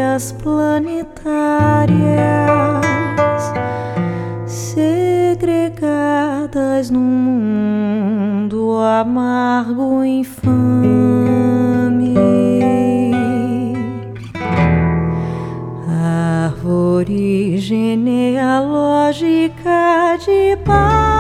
Estrelas planetárias segregadas num mundo amargo e infame. Árvore genealógica de paz